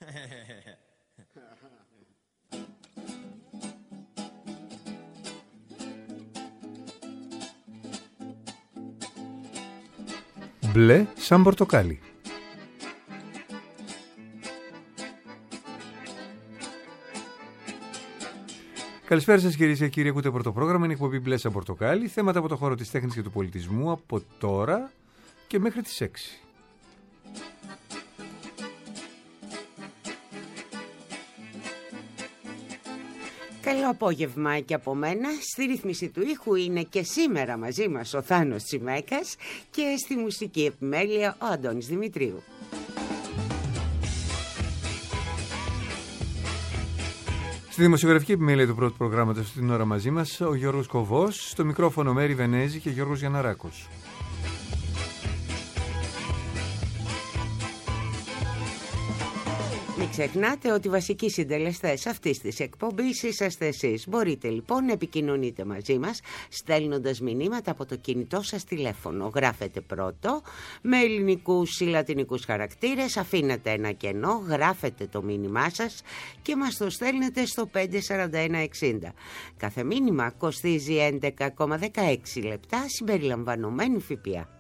Μπλε σαν πορτοκάλι. Καλησπέρα σας κυρίες και κύριοι, ακούτε πρωτοπρόγραμμα, είναι εκπομπή Μπλε σαν πορτοκάλι, θέματα από το χώρο της τέχνης και του πολιτισμού από τώρα και μέχρι τις 6. Καλό απόγευμα και από μένα. Στη ρύθμιση του ήχου είναι και σήμερα μαζί μας ο Θάνος Τσιμέκας και στη μουσική επιμέλεια ο Αντώνης Δημητρίου. Στη δημοσιογραφική επιμέλεια του πρώτου προγράμματος την ώρα μαζί μας ο Γιώργος Κοβός, στο μικρόφωνο Μέρη Βενέζη και Γιώργος Γιανναράκος. Μην ξεχνάτε ότι οι βασικοί συντελεστές αυτής της εκπομπής είσαστε εσείς. Μπορείτε λοιπόν να επικοινωνείτε μαζί μας στέλνοντας μηνύματα από το κινητό σας τηλέφωνο. Γράφετε πρώτο με ελληνικούς ή λατινικούς χαρακτήρες, αφήνετε ένα κενό, γράφετε το μήνυμά σας και μας το στέλνετε στο 54160. Κάθε μήνυμα κοστίζει 11,16 λεπτά συμπεριλαμβανομένου ΦΠΑ.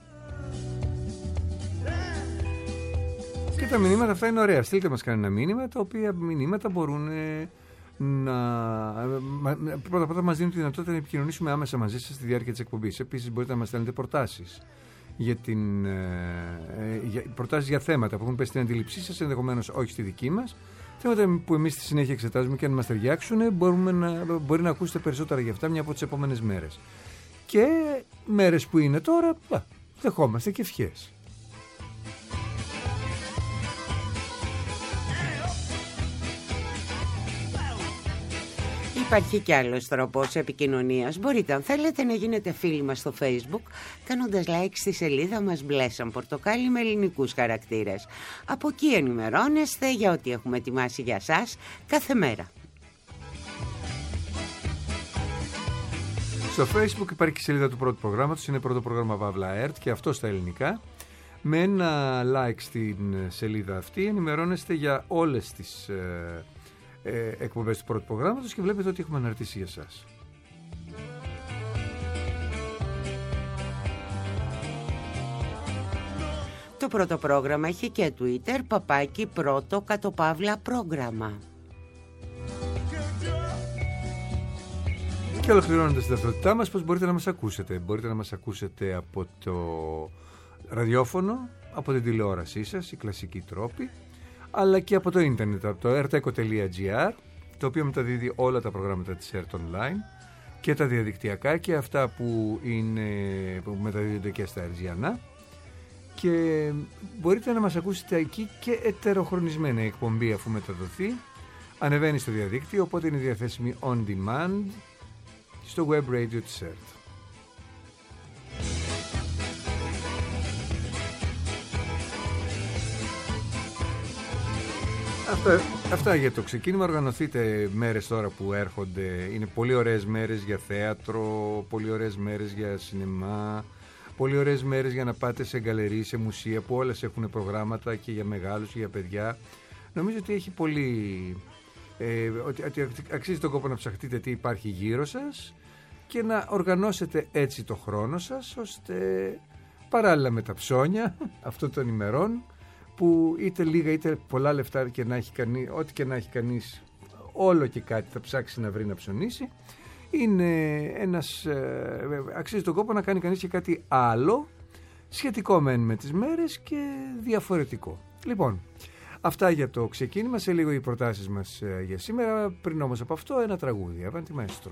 Και τα μηνύματα αυτά είναι ωραία. Στείλτε μας κανένα μήνυμα, τα οποία μηνύματα μπορούν να. Πρώτα μας δίνουν τη δυνατότητα να επικοινωνήσουμε άμεσα μαζί σας στη διάρκεια της εκπομπής. Επίσης, μπορείτε να μας στέλνετε προτάσεις προτάσεις για θέματα που έχουν πέσει στην αντίληψή σας, ενδεχομένως όχι στη δική μας. Θέματα που εμείς στη συνέχεια εξετάζουμε και αν μας ταιριάξουν, μπορεί να ακούσετε περισσότερα για αυτά μια από τις επόμενες μέρες. Και μέρες που είναι τώρα, δεχόμαστε και ευχές. Υπάρχει κι άλλος τρόπος επικοινωνίας. Μπορείτε αν θέλετε να γίνετε φίλοι μας στο Facebook κάνοντας like στη σελίδα μας Μπλε σαν πορτοκάλι με ελληνικούς χαρακτήρες. Από εκεί ενημερώνεστε για ό,τι έχουμε ετοιμάσει για σας κάθε μέρα. Στο Facebook υπάρχει και η σελίδα του πρώτου προγράμματος, είναι πρώτο πρόγραμμα Παύλα ΕΡΤ και αυτό στα ελληνικά. Με ένα like στην σελίδα αυτή ενημερώνεστε για όλες τις εκπομπές του πρώτου προγράμματος και βλέπετε ότι έχουμε αναρτήσει για εσάς. Το πρώτο πρόγραμμα έχει και Twitter, παπάκι πρώτο _ πρόγραμμα. Και ολοκληρώνοντας την ταυτότητά μας, πώς μπορείτε να μας ακούσετε. Μπορείτε να μας ακούσετε από το ραδιόφωνο, από την τηλεόρασή σας, οι κλασικοί τρόποι, αλλά και από το ίντερνετ, από το rteco.gr, το οποίο μεταδίδει όλα τα προγράμματα της ΕΡΤ Online και τα διαδικτυακά και αυτά που μεταδίδονται και στα Ερτζιανά, και μπορείτε να μας ακούσετε εκεί και ετεροχρονισμένα. Η εκπομπή, αφού μεταδοθεί, ανεβαίνει στο διαδίκτυο, οπότε είναι διαθέσιμη on demand στο web radio της ΕΡΤ. Αυτά για το ξεκίνημα. Οργανωθείτε μέρες τώρα που έρχονται. Είναι πολύ ωραίες μέρες για θέατρο, πολύ ωραίες μέρες για σινεμά, πολύ ωραίες μέρες για να πάτε σε γκαλερί, σε μουσεία που όλες έχουν προγράμματα και για μεγάλους και για παιδιά. Νομίζω ότι έχει πολύ ότι αξίζει τον κόπο να ψαχτείτε τι υπάρχει γύρω σας και να οργανώσετε έτσι το χρόνο σας, ώστε παράλληλα με τα ψώνια αυτών των ημερών, που είτε λίγα είτε πολλά λεφτά και να έχει ό,τι και να έχει κανείς, όλο και κάτι θα ψάξει να βρει να ψωνίσει, είναι αξίζει τον κόπο να κάνει κανείς και κάτι άλλο σχετικό με τις μέρες και διαφορετικό. Λοιπόν, αυτά για το ξεκίνημα. Σε λίγο οι προτάσεις μας για σήμερα. Πριν όμως από αυτό, ένα τραγούδι. Avanti Maestro.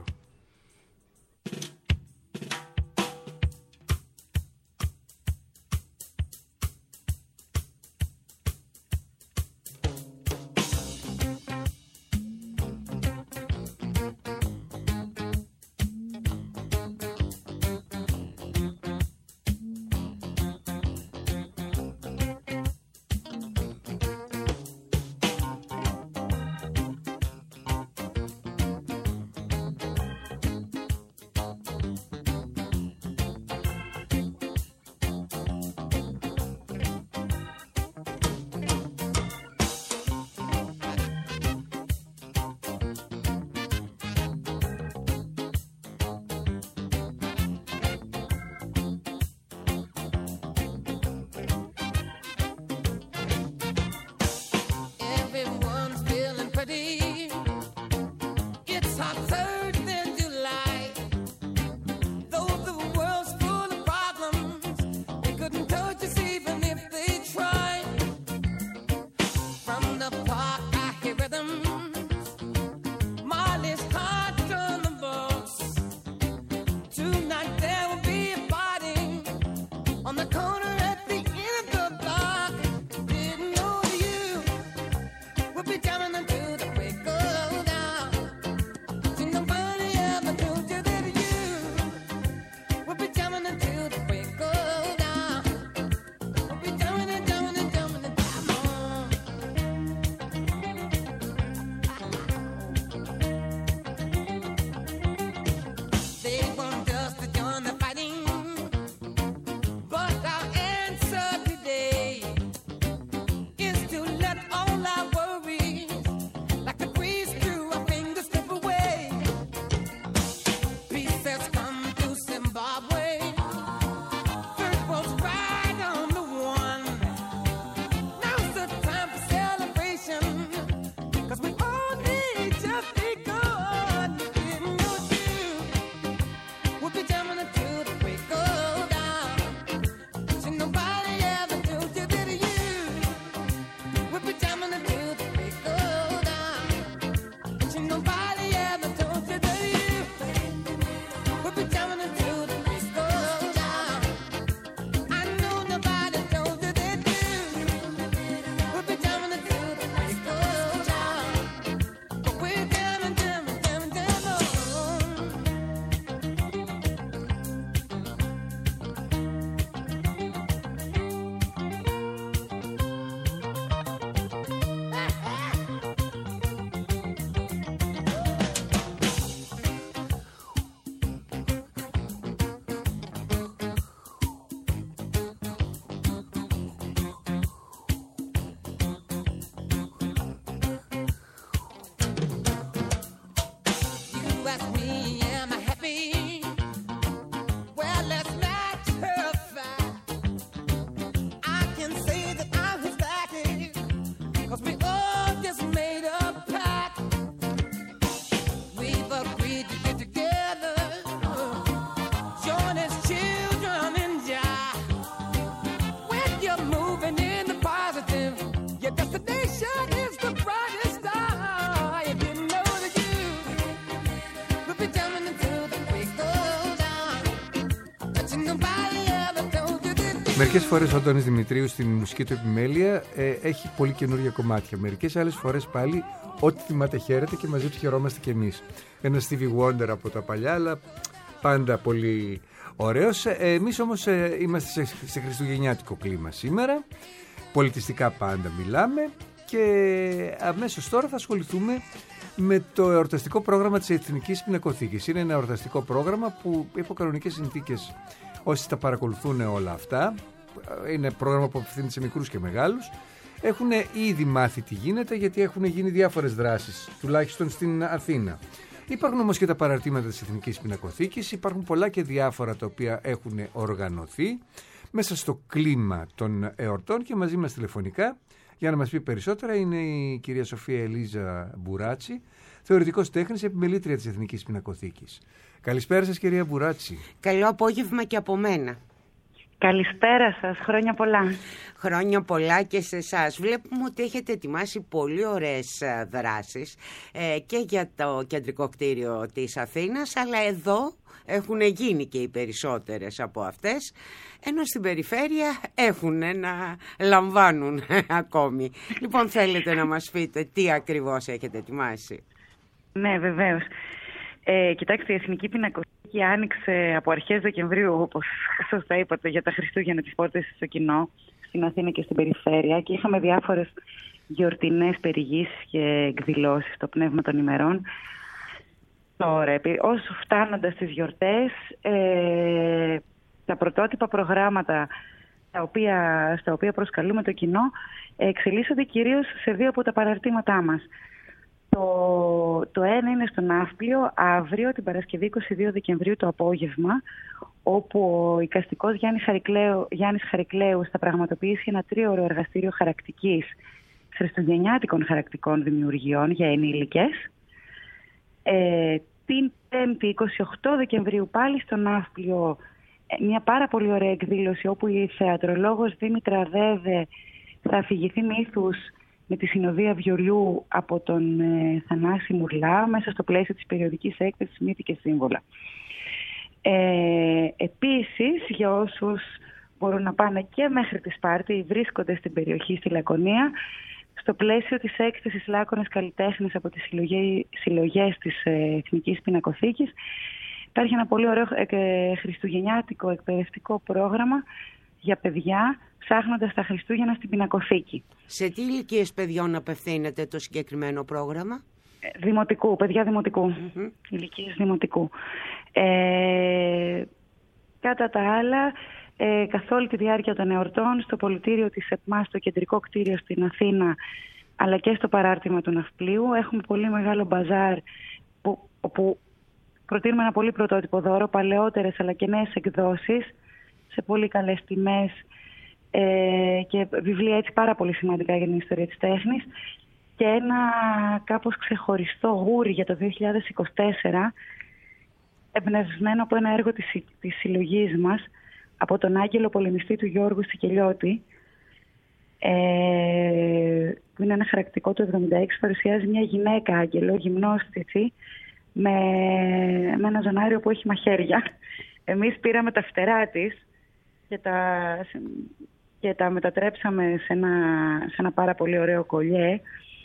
Μερικές φορές ο Αντώνης Δημητρίου στην μουσική του επιμέλεια έχει πολύ καινούργια κομμάτια. Μερικές άλλες φορές πάλι ό,τι θυμάται χαίρεται και μαζί του χαιρόμαστε κι εμείς. Ένα Stevie Wonder από τα παλιά, αλλά πάντα πολύ ωραίος. Εμείς όμως είμαστε σε χριστουγεννιάτικο κλίμα σήμερα. Πολιτιστικά πάντα μιλάμε και αμέσως τώρα θα ασχοληθούμε με το εορταστικό πρόγραμμα της Εθνικής Πινακοθήκης. Είναι ένα εορταστικό πρόγραμμα που υπό κανονικές συνθήκες, όσοι τα παρακολουθούν όλα αυτά, είναι πρόγραμμα που απευθύνεται σε μικρούς και μεγάλους, έχουν ήδη μάθει τι γίνεται, γιατί έχουν γίνει διάφορες δράσεις, τουλάχιστον στην Αθήνα. Υπάρχουν όμως και τα παραρτήματα της Εθνικής Πινακοθήκης, υπάρχουν πολλά και διάφορα τα οποία έχουν οργανωθεί μέσα στο κλίμα των εορτών και μαζί μας τηλεφωνικά για να μας πει περισσότερα είναι η κυρία Σοφία Ελίζα Μπουράτσι, θεωρητικός τέχνης, επιμελήτρια της Εθνικής Πινακοθήκης. Καλησπέρα σας κυρία Μπουράτσι. Καλό απόγευμα και από μένα. Καλησπέρα σας, χρόνια πολλά. Χρόνια πολλά και σε εσάς. Βλέπουμε ότι έχετε ετοιμάσει πολύ ωραίες δράσεις και για το κεντρικό κτίριο της Αθήνας, αλλά εδώ έχουν γίνει και οι περισσότερες από αυτές, ενώ στην περιφέρεια έχουν να λαμβάνουν ακόμη. Λοιπόν, θέλετε να μας πείτε τι ακριβώς έχετε ετοιμάσει? Ναι, βεβαίως. Κοιτάξτε, η Εθνική Πινακοθήκη άνοιξε από αρχές Δεκεμβρίου, όπως σωστά είπατε, για τα Χριστούγεννα τις πόρτες στο κοινό, στην Αθήνα και στην περιφέρεια, και είχαμε διάφορες γιορτινές περιηγήσεις και εκδηλώσεις στο πνεύμα των ημερών. Τώρα, όσο φτάνοντας στις γιορτές, τα πρωτότυπα προγράμματα στα οποία προσκαλούμε το κοινό εξελίσσονται κυρίως σε δύο από τα παραρτήματά μας. Το ένα είναι στο Ναύπλιο, αύριο την Παρασκευή 22 Δεκεμβρίου το απόγευμα, όπου ο εικαστικός Γιάννης Χαρικλέου θα πραγματοποιήσει ένα 3ωρο εργαστήριο χαρακτικής, χριστουγεννιάτικων χαρακτικών δημιουργιών για ενήλικες. Την 5η 28 Δεκεμβρίου πάλι στο Ναύπλιο μια πάρα πολύ ωραία εκδήλωση, όπου η θεατρολόγος Δήμητρα Δέδε θα αφηγηθεί μύθους με τη συνοδεία βιολιού από τον Θανάση Μουρλά μέσα στο πλαίσιο της περιοδικής έκθεσης Μύθοι και Σύμβολα. Επίσης, για όσους μπορούν να πάνε και μέχρι τη Σπάρτη ή βρίσκονται στην περιοχή στη Λακωνία, στο πλαίσιο της έκθεσης Λάκωνες Καλλιτέχνες από τις συλλογές της Εθνικής Πινακοθήκης, υπάρχει ένα πολύ ωραίο χριστουγεννιάτικο εκπαιδευτικό πρόγραμμα για παιδιά, ψάχνοντας τα Χριστούγεννα στην Πινακοθήκη. Σε τι ηλικίες παιδιών απευθύνεται το συγκεκριμένο πρόγραμμα? Δημοτικού, παιδιά δημοτικού, ηλικίες δημοτικού. Κατά τα άλλα, καθ' όλη τη διάρκεια των εορτών, στο πολιτήριο της ΕΠΜΑ, στο κεντρικό κτίριο στην Αθήνα, αλλά και στο παράρτημα του Ναυπλίου. Έχουμε πολύ μεγάλο μπαζάρ όπου προτείνουμε ένα πολύ πρωτότυπο δώρο, παλαιότερες αλλά και νέες εκδόσεις σε πολύ καλές τιμές και βιβλία έτσι πάρα πολύ σημαντικά για την ιστορία της τέχνης, και ένα κάπως ξεχωριστό γούρι για το 2024, εμπνευσμένο από ένα έργο της συλλογής μας, από τον Άγγελο Πολεμιστή του Γιώργου Σικελιώτη, που είναι ένα χαρακτηριστικό του 1976, παρουσιάζει μια γυναίκα άγγελο, γυμνόστιση, με ένα ζωνάριο που έχει μαχαίρια. Εμείς πήραμε τα φτερά της και τα μετατρέψαμε σε ένα πάρα πολύ ωραίο κολλιέ,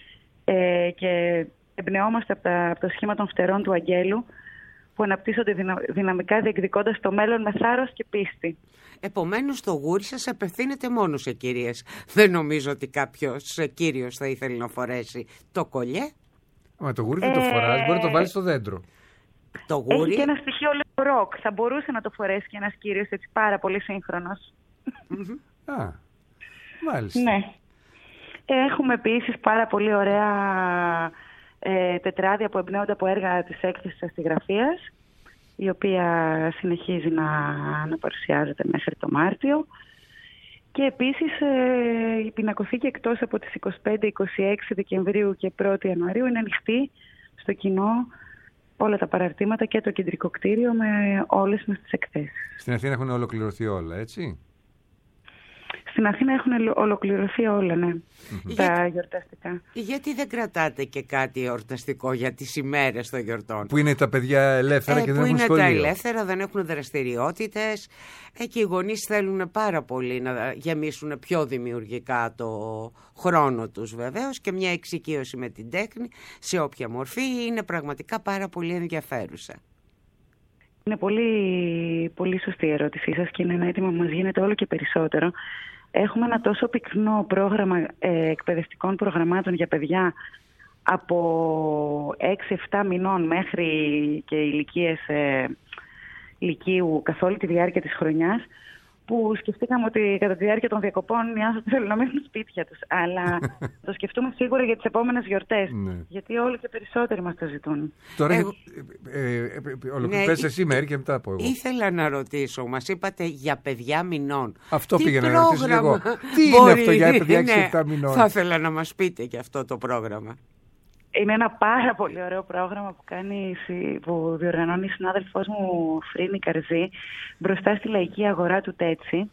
και εμπνεόμαστε από το σχήμα των φτερών του Αγγέλου, που αναπτύσσονται δυναμικά, διεκδικώντας το μέλλον με θάρρος και πίστη. Επομένως το γούρι σας απευθύνεται μόνο σε κυρίες. Δεν νομίζω ότι κάποιος κύριος θα ήθελε να φορέσει το κολλιέ. Μα το γούρι δεν το φοράς, μπορεί να το βάλεις στο δέντρο. Το γούρι... Έχει και ένα στοιχείο ροκ. Θα μπορούσε να το φορέσει και ένας κύριος έτσι πάρα πολύ σύγχρονος. Α, μάλιστα. Ναι. Έχουμε επίσης πάρα πολύ ωραία τετράδια που εμπνέονται από έργα της έκθεσης αστιγραφίας, η οποία συνεχίζει να παρουσιάζεται μέχρι το Μάρτιο. Και επίσης η πινακοθήκη, εκτός από τις 25-26 Δεκεμβρίου και 1η Ιανουαρίου, είναι ανοιχτή στο κοινό, όλα τα παραρτήματα και το κεντρικό κτίριο με όλες μας τις εκθέσεις. Στην Αθήνα έχουν ολοκληρωθεί όλα, έτσι? Στην Αθήνα έχουν ολοκληρωθεί όλα, ναι, τα γιορταστικά. Γιατί δεν κρατάτε και κάτι εορταστικό για τις ημέρες των γιορτών? Που είναι τα παιδιά ελεύθερα και δεν έχουν σχολείο. Που είναι τα ελεύθερα, δεν έχουν δραστηριότητες. Και οι γονείς θέλουν πάρα πολύ να γεμίσουν πιο δημιουργικά το χρόνο τους, βεβαίως, και μια εξοικείωση με την τέχνη σε όποια μορφή είναι πραγματικά πάρα πολύ ενδιαφέρουσα. Είναι πολύ, πολύ σωστή η ερώτησή σας και είναι ένα αίτημα που μας γίνεται όλο και περισσότερο. Έχουμε ένα τόσο πυκνό πρόγραμμα εκπαιδευτικών προγραμμάτων για παιδιά από 6-7 μηνών μέχρι και ηλικίες λυκείου καθ' όλη τη διάρκεια της χρονιάς, που σκεφτήκαμε ότι κατά τη διάρκεια των διακοπών οι άνθρωποι θέλουν να μείνουν σπίτια τους. Αλλά το σκεφτούμε σίγουρα για τις επόμενες γιορτές. Γιατί όλοι και περισσότεροι μας το ζητούν. Τώρα ολοκληρώνεις εσύ μέρη και μετά από εγώ. Ήθελα να ρωτήσω, μας είπατε για παιδιά μηνών. Αυτό πήγα να ρωτήσω εγώ. Τι είναι αυτό για παιδιά 6-7 μηνών? Θα ήθελα να μας πείτε και αυτό το πρόγραμμα. Είναι ένα πάρα πολύ ωραίο πρόγραμμα που διοργανώνει η συνάδελφός μου Φρίνη Καρζή μπροστά στη Λαϊκή Αγορά του Τέτση,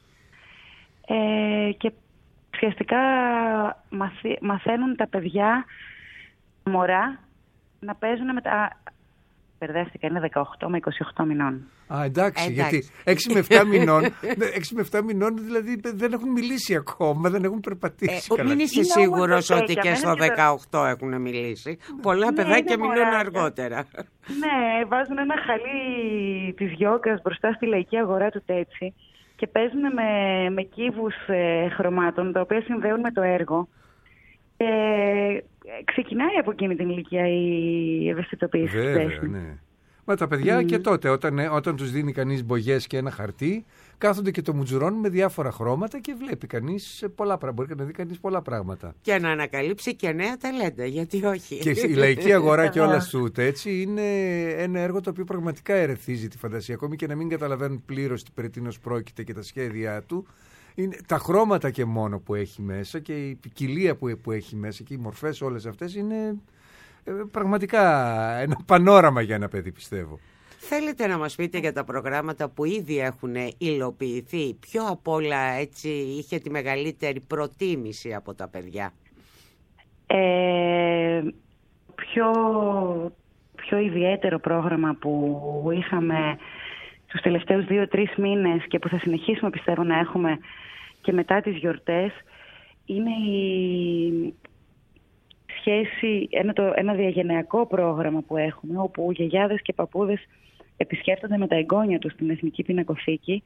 και ουσιαστικά μαθαίνουν τα παιδιά, μωρά, να παίζουν με τα... Μπερδεύτηκα, είναι 18 με 28 μηνών. Α, εντάξει, γιατί 6 με 7 μηνών δηλαδή δεν έχουν μιλήσει ακόμα, δεν έχουν περπατήσει καλά. Μην είσαι σίγουρος ότι και στο 18 έχουν μιλήσει. Πολλά παιδάκια μιλούν αργότερα. Ναι, βάζουν ένα χαλί της γιόγκας μπροστά στη Λαϊκή Αγορά του Τέτση και παίζουν με κύβους χρωμάτων, τα οποία συνδέουν με το έργο. Ξεκινάει από εκείνη την ηλικία η ευαισθητοποίηση της τέχνης. Ναι. Μα τα παιδιά και τότε, όταν τους δίνει κανείς μπογιές και ένα χαρτί, κάθονται και το μουτζουρώνουν με διάφορα χρώματα και βλέπει κανείς πολλά πράγματα. Μπορεί να δει κανείς πολλά πράγματα. Και να ανακαλύψει και νέα ταλέντα, γιατί όχι. Και η Λαϊκή Αγορά και όλα σούτ, έτσι, είναι ένα έργο το οποίο πραγματικά ερεθίζει τη φαντασία. Ακόμη και να μην καταλαβαίνουν πλήρως τι περί τίνος πρόκειται και τα σχέδιά του. Είναι τα χρώματα και μόνο που έχει μέσα και η ποικιλία που έχει μέσα και οι μορφές όλες αυτές είναι πραγματικά ένα πανόραμα για ένα παιδί, πιστεύω. Θέλετε να μας πείτε για τα προγράμματα που ήδη έχουν υλοποιηθεί? Ποιο απ' όλα έτσι είχε τη μεγαλύτερη προτίμηση από τα παιδιά? Πιο ιδιαίτερο πρόγραμμα που είχαμε τους τελευταίους 2-3 μήνες και που θα συνεχίσουμε, πιστεύω, να έχουμε και μετά τις γιορτές, είναι η σχέση, ένα διαγενειακό πρόγραμμα που έχουμε, όπου γιαγιάδες και παππούδες επισκέφτονται με τα εγγόνια τους στην Εθνική Πινακοθήκη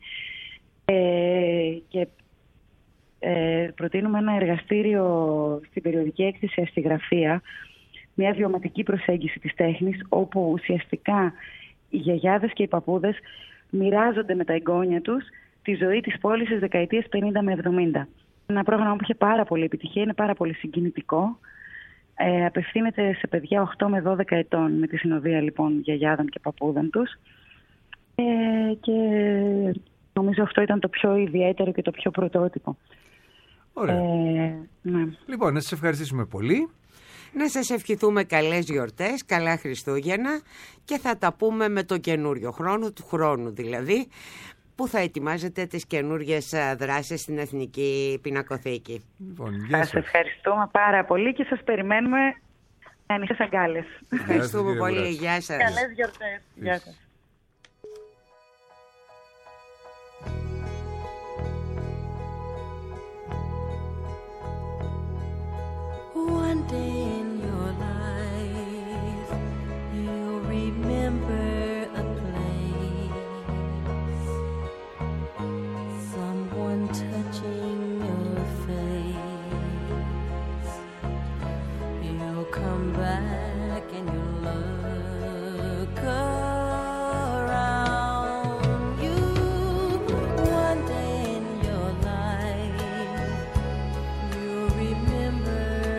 και προτείνουμε ένα εργαστήριο στην περιοδική έκθεση Αστιγραφία, μια βιωματική προσέγγιση της τέχνης, όπου ουσιαστικά οι γιαγιάδες και οι παππούδες μοιράζονται με τα εγγόνια τους τη ζωή της πόλης στις δεκαετίες 50 με 70. Ένα πρόγραμμα που είχε πάρα πολύ επιτυχία, είναι πάρα πολύ συγκινητικό Απευθύνεται σε παιδιά 8 με 12 ετών με τη συνοδεία λοιπόν γιαγιάδων και παππούδων τους. Και νομίζω αυτό ήταν το πιο ιδιαίτερο και το πιο πρωτότυπο. Ωραία. Ναι. Λοιπόν, να σας ευχαριστήσουμε πολύ. Να σας ευχηθούμε καλές γιορτές, καλά Χριστούγεννα και θα τα πούμε με το καινούριο χρόνο, του χρόνου δηλαδή, που θα ετοιμάζετε τις καινούριες δράσεις στην Εθνική Πινακοθήκη. Λοιπόν, Σας ευχαριστούμε πάρα πολύ και σας περιμένουμε με ανοιχτές αγκάλες. Ευχαριστούμε πολύ. Γεια σας. Καλές γιορτές. Γεια σας. One day in your life, you'll remember a place, someone touching your face. You'll come back and you'll look around you. One day in your life, you'll remember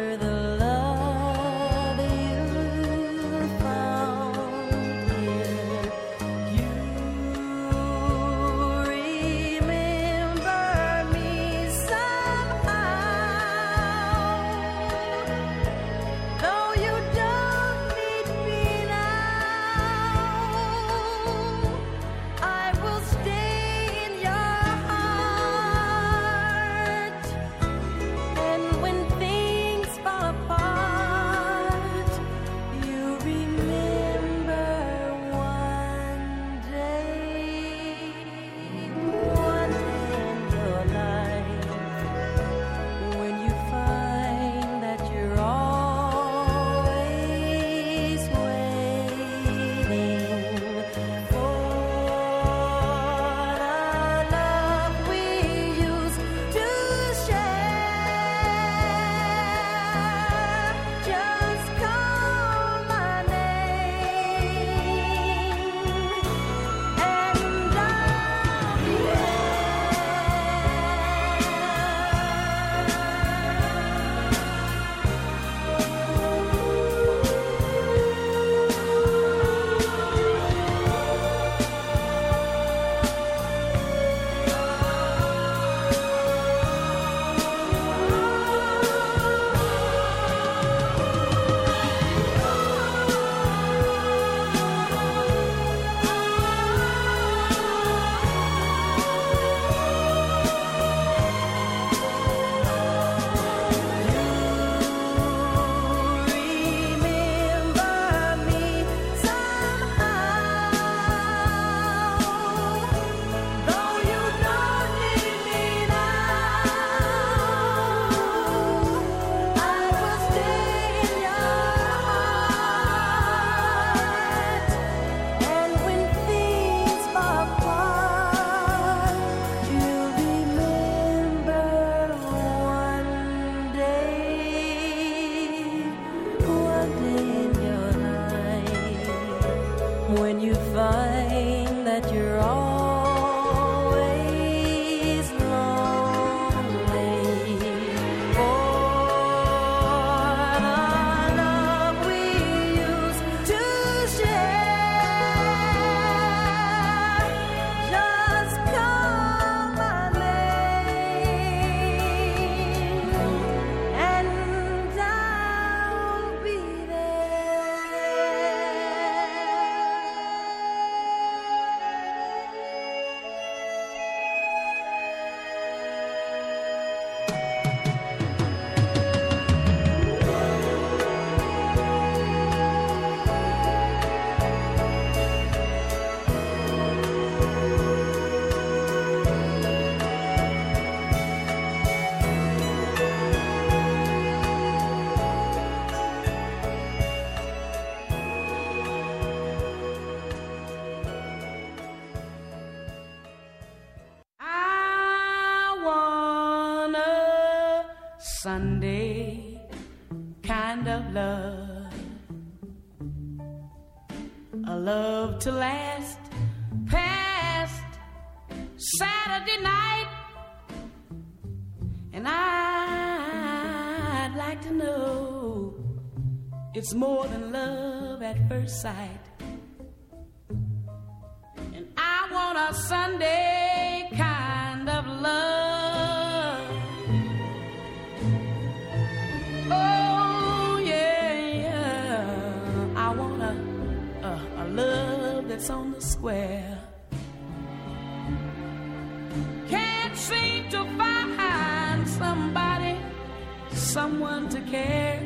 when you find that you're always lonely for the love we used to share. Just call my name and I'll be Sunday kind of love, a love to last past Saturday night, and I'd like to know it's more than love at first sight. And I want a Sunday kind of love. Oh yeah, yeah. I want a love that's on the square. Can't seem to find somebody, someone to care.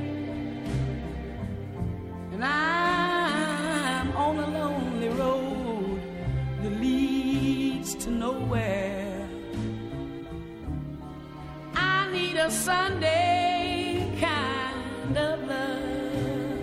And I'm on a lonely road that leads to nowhere. I need a Sunday kind of love.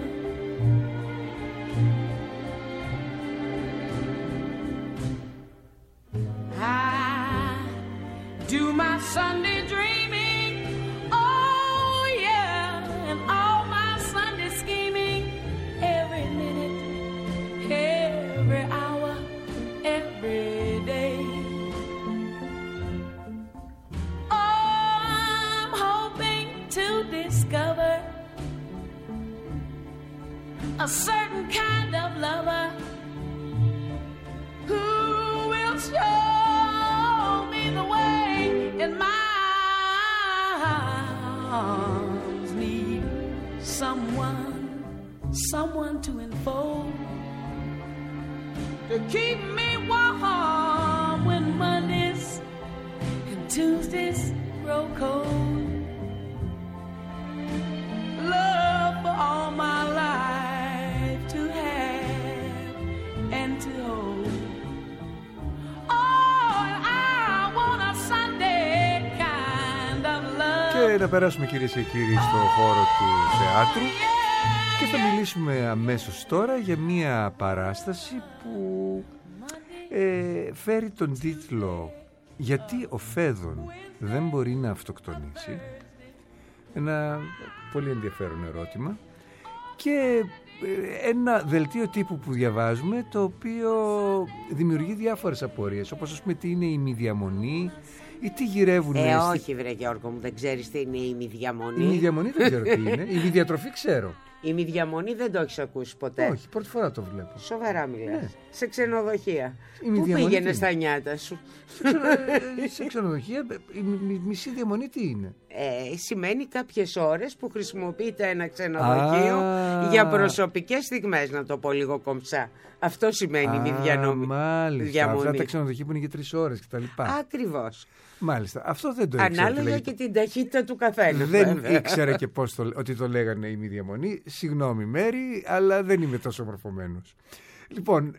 I do my Sunday dreaming, oh yeah, and all my Sunday scheming, every minute, every hour, every day. Oh, I'm hoping to discover a certain kind of lover who will show me the way in my arms. Need someone to enfold, to keep me warm when Mondays and Tuesdays grow cold. Love for all my life to have and to hold. Και να περάσουμε, κυρίες και κύριοι, στο χώρο του θεάτρου και θα μιλήσουμε αμέσως τώρα για μια παράσταση που φέρει τον τίτλο «Γιατί ο Φέδων δεν μπορεί να αυτοκτονήσει». Ένα πολύ ενδιαφέρον ερώτημα και ένα δελτίο τύπου που διαβάζουμε, το οποίο δημιουργεί διάφορες απορίες, όπως ας πούμε τι είναι η ημιδιαμονή ή τι γυρεύουν. Όχι βρε Γιώργο μου, δεν ξέρεις τι είναι η ημιδιαμονή. Η ημιδιαμονή δεν ξέρω τι είναι. Η ημιδιατροφή ξέρω. Η ημιδιαμονή δεν το έχεις ακούσει ποτέ? Όχι, πρώτη φορά το βλέπω. Σοβαρά μιλάς? Ναι. Σε ξενοδοχεία. Πού πήγαινες στα νιάτα σου? Σε ξενοδοχεία η μισή διαμονή τι είναι? Σημαίνει κάποιες ώρες που χρησιμοποιείται ένα ξενοδοχείο για προσωπικές στιγμές, να το πω λίγο κομψά. Αυτό σημαίνει ημιδιαμονή. Μάλιστα, αυτά τα ξενοδοχεία που είναι για 3 ώρες κτλ. Ακριβώς. Μάλιστα, αυτό δεν το ήξερα. Ανάλογα και την ταχύτητα του καθένα. Δεν ήξερα και ότι το λέγανε ημιδιαμονή. Συγγνώμη Μέρη, αλλά δεν είμαι τόσο μορφωμένος. Λοιπόν,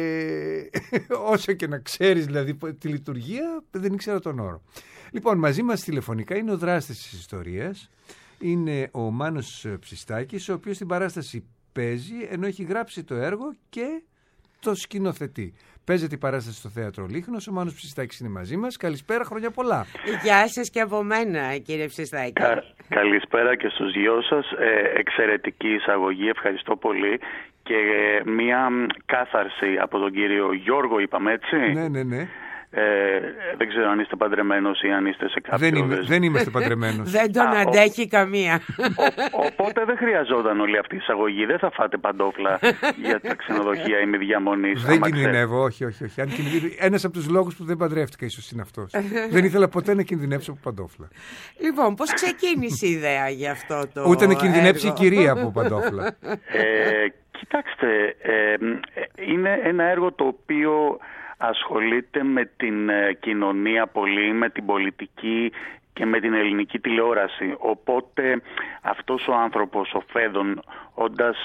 όσο και να ξέρεις δηλαδή τη λειτουργία, δεν ήξερα τον όρο. Λοιπόν, μαζί μας τηλεφωνικά είναι ο δράστης της ιστορίας. Είναι ο Μάνος Ψιστάκης, ο οποίος στην παράσταση παίζει, ενώ έχει γράψει το έργο και το σκηνοθετεί. Παίζεται η παράσταση στο Θέατρο Λίχνος. Ο Μάνος Ψιστάκης είναι μαζί μας. Καλησπέρα, χρόνια πολλά. Γεια σας και από μένα, κύριε Ψιστάκη. Καλησπέρα και στους δυο σας. Εξαιρετική εισαγωγή, ευχαριστώ πολύ. Και μία κάθαρση από τον κύριο Γιώργο, είπαμε έτσι. Ναι. Δεν ξέρω αν είστε παντρεμένος ή αν είστε σε κάποιο... Δεν είμαστε παντρεμένος. Δεν τον αντέχει καμία. Οπότε δεν χρειαζόταν όλη αυτή η εισαγωγή. Δεν θα φάτε παντόφλα για τα ξενοδοχεία ημιδιαμονής. Δεν κινδυνεύω, όχι. Ένας από τους λόγους που δεν παντρεύτηκα ίσως είναι αυτός. Δεν ήθελα ποτέ να κινδυνεύσω από παντόφλα. Λοιπόν, πώς ξεκίνησε η ιδέα για αυτό το Ούτε να κινδυνεύσει η κυρία από παντόφλα. Κοιτάξτε, είναι ένα έργο το οποίο ασχολείται με την κοινωνία πολύ, με την πολιτική και με την ελληνική τηλεόραση. Οπότε αυτός ο άνθρωπος, ο Φέδων, όντας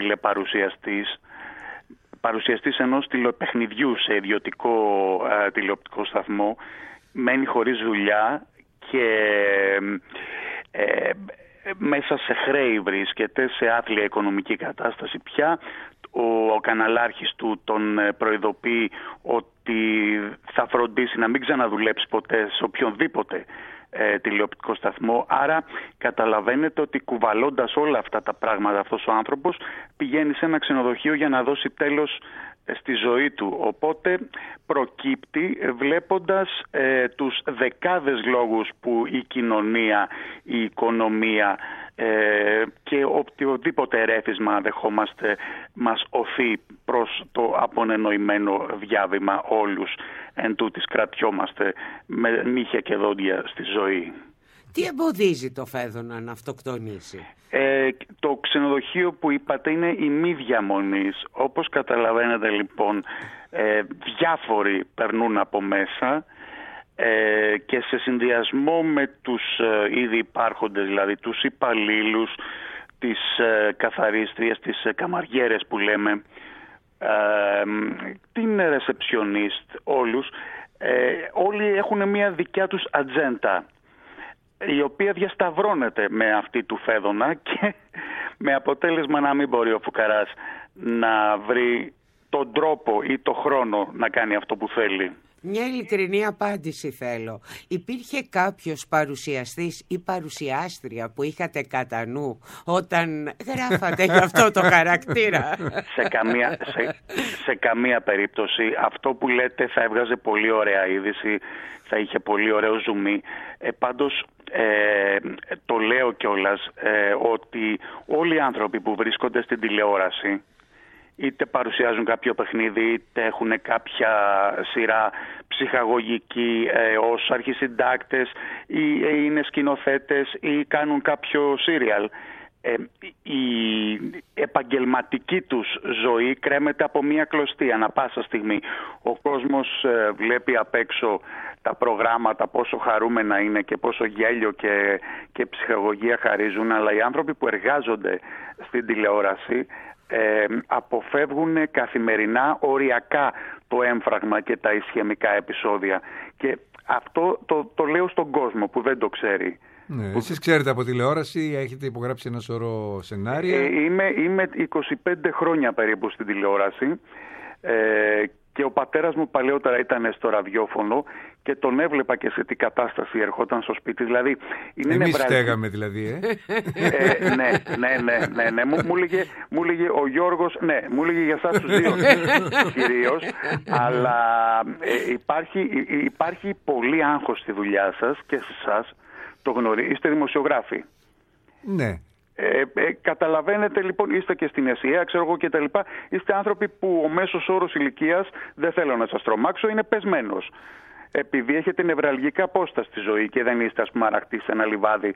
παρουσιαστής ενός τηλεοπαιχνιδιού σε ιδιωτικό τηλεοπτικό σταθμό, μένει χωρίς δουλειά και μέσα σε χρέη βρίσκεται, σε άθλια οικονομική κατάσταση πια. Ο καναλάρχης του τον προειδοποιεί ότι θα φροντίσει να μην ξαναδουλέψει ποτέ σε οποιονδήποτε τηλεοπτικό σταθμό. Άρα καταλαβαίνετε ότι κουβαλώντας όλα αυτά τα πράγματα αυτός ο άνθρωπος πηγαίνει σε ένα ξενοδοχείο για να δώσει τέλος στη ζωή του. Οπότε προκύπτει βλέποντας τους δεκάδες λόγους που η κοινωνία, η οικονομία και οποιοδήποτε ερέφισμα δεχόμαστε μας οθεί προς το απονενοημένο διάβημα όλους. Εν τούτης κρατιόμαστε με νύχια και δόντια στη ζωή. Τι εμποδίζει το Φαίδωνα να αυτοκτονήσει? Το ξενοδοχείο που είπατε είναι η μη διαμονής. Όπως καταλαβαίνετε λοιπόν, διάφοροι περνούν από μέσα και σε συνδυασμό με τους ήδη υπάρχοντες, δηλαδή τους υπαλλήλους, τις καθαρίστριες, τις καμαριέρες που λέμε, την ρεσεψιονίστ, όλους, όλοι έχουν μια δικιά τους ατζέντα, η οποία διασταυρώνεται με αυτή του Φαίδωνα και με αποτέλεσμα να μην μπορεί ο φουκαράς να βρει τον τρόπο ή το χρόνο να κάνει αυτό που θέλει. Μια ειλικρινή απάντηση θέλω. Υπήρχε κάποιος παρουσιαστής ή παρουσιάστρια που είχατε κατά νου όταν γράφατε για αυτό το χαρακτήρα? Σε καμία περίπτωση. Αυτό που λέτε θα έβγαζε πολύ ωραία είδηση, θα είχε πολύ ωραίο ζουμί. Πάντως το λέω κιόλας ότι όλοι οι άνθρωποι που βρίσκονται στην τηλεόραση, είτε παρουσιάζουν κάποιο παιχνίδι, είτε έχουν κάποια σειρά ψυχαγωγική ως αρχισυντάκτες ή είναι σκηνοθέτες ή κάνουν κάποιο σύριαλ, η επαγγελματική τους ζωή κρέμεται από μία κλωστή ανά πάσα στιγμή. Ο κόσμος βλέπει απ' έξω τα προγράμματα, πόσο χαρούμενα είναι και πόσο γέλιο και ψυχαγωγία χαρίζουν, αλλά οι άνθρωποι που εργάζονται στην τηλεόραση αποφεύγουν καθημερινά οριακά το έμφραγμα και τα ισχυμικά επεισόδια. Και αυτό το λέω στον κόσμο που δεν το ξέρει. Ναι, εσείς ξέρετε από τηλεόραση, έχετε υπογράψει ένα σωρό σενάρια. Είμαι 25 χρόνια περίπου στην τηλεόραση και ο πατέρας μου παλαιότερα ήταν στο ραδιόφωνο και τον έβλεπα και σε τι κατάσταση ερχόταν στο σπίτι. Δηλαδή, εμείς στέγαμε δηλαδή. Ναι. Μου έλεγε ο Γιώργος, ναι, μου έλεγε για εσάς τους δύο κυρίως, αλλά υπάρχει πολύ άγχος στη δουλειά σας και σε εσάς, το γνωρίζετε, είστε δημοσιογράφοι. Ναι. Καταλαβαίνετε λοιπόν, είστε και στην ΕΣΥΑ, ξέρω εγώ και τα λοιπά, είστε άνθρωποι που ο μέσος όρος ηλικίας, δεν θέλω να σας τρομάξω, είναι πεσμένος. Επειδή έχετε νευραλγικά πόστα στη ζωή και δεν είστε, ας πούμε, αραχτοί σε ένα λιβάδι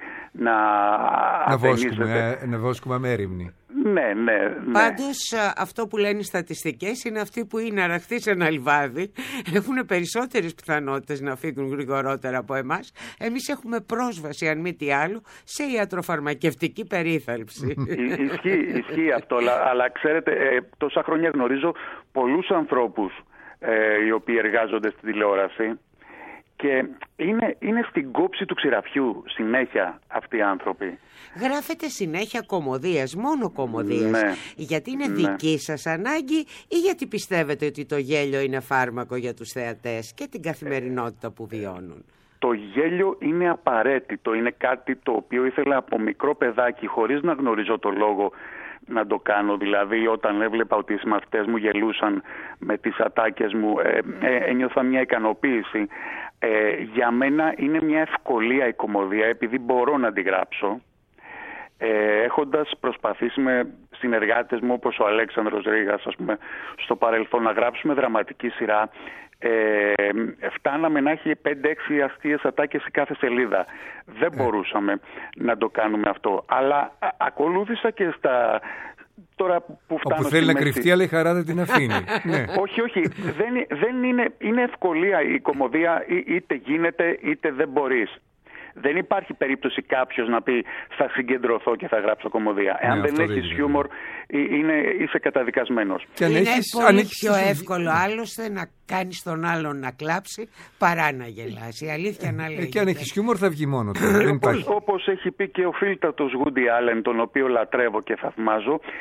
να βόσκουμε αμέριμνοι. Ναι. Πάντως αυτό που λένε οι στατιστικές είναι αυτοί που είναι αραχτοί σε ένα λιβάδι έχουν περισσότερες πιθανότητες να φύγουν γρηγορότερα από εμάς. Εμείς έχουμε πρόσβαση, αν μη τι άλλο, σε ιατροφαρμακευτική περίθαλψη. Ισχύει αυτό, αλλά ξέρετε, τόσα χρόνια γνωρίζω πολλούς ανθρώπους οι οποίοι εργάζονται στην τηλεόραση και είναι στην κόψη του ξηραφιού συνέχεια αυτοί οι άνθρωποι. Γράφετε συνέχεια κωμωδίες, μόνο κωμωδίες. Ναι. Γιατί είναι δική σας ανάγκη ή γιατί πιστεύετε ότι το γέλιο είναι φάρμακο για τους θεατές και την καθημερινότητα που βιώνουν? Το γέλιο είναι απαραίτητο, είναι κάτι το οποίο ήθελα από μικρό παιδάκι, χωρίς να γνωρίζω το λόγο, να το κάνω. Δηλαδή όταν έβλεπα ότι οι συμμαθητές μου γελούσαν με τις ατάκες μου, ένιωθα μια ικανοποίηση. Για μένα είναι μια ευκολία η κωμωδία, επειδή μπορώ να τη γράψω, έχοντας προσπαθήσει με συνεργάτες μου όπως ο Αλέξανδρος Ρήγας, ας πούμε, στο παρελθόν να γράψουμε δραματική σειρά. Φτάναμε να έχει 5-6 αστείες ατάκες σε κάθε σελίδα. Δεν μπορούσαμε να το κάνουμε αυτό. Αλλά ακολούθησα και στα... Τώρα που φτάνω όπου θέλει να κρυφτεί, αλλά η χαρά δεν την αφήνει. Ναι. Όχι. Δεν είναι ευκολία η κωμωδία, είτε γίνεται είτε δεν μπορείς. Δεν υπάρχει περίπτωση κάποιος να πει θα συγκεντρωθώ και θα γράψω κωμωδία. Εάν δεν έχεις χιούμορ, είσαι καταδικασμένος. Είναι πολύ πιο εύκολο άλλωστε να κάνεις τον άλλον να κλάψει παρά να γελάσει. Η αλήθεια να λέγεται. Και αν έχεις χιούμορ θα βγει μόνο του. Όπως έχει πει και ο φίλτατος Woody Allen, τον οποίο λατρεύω και θαυμάζω,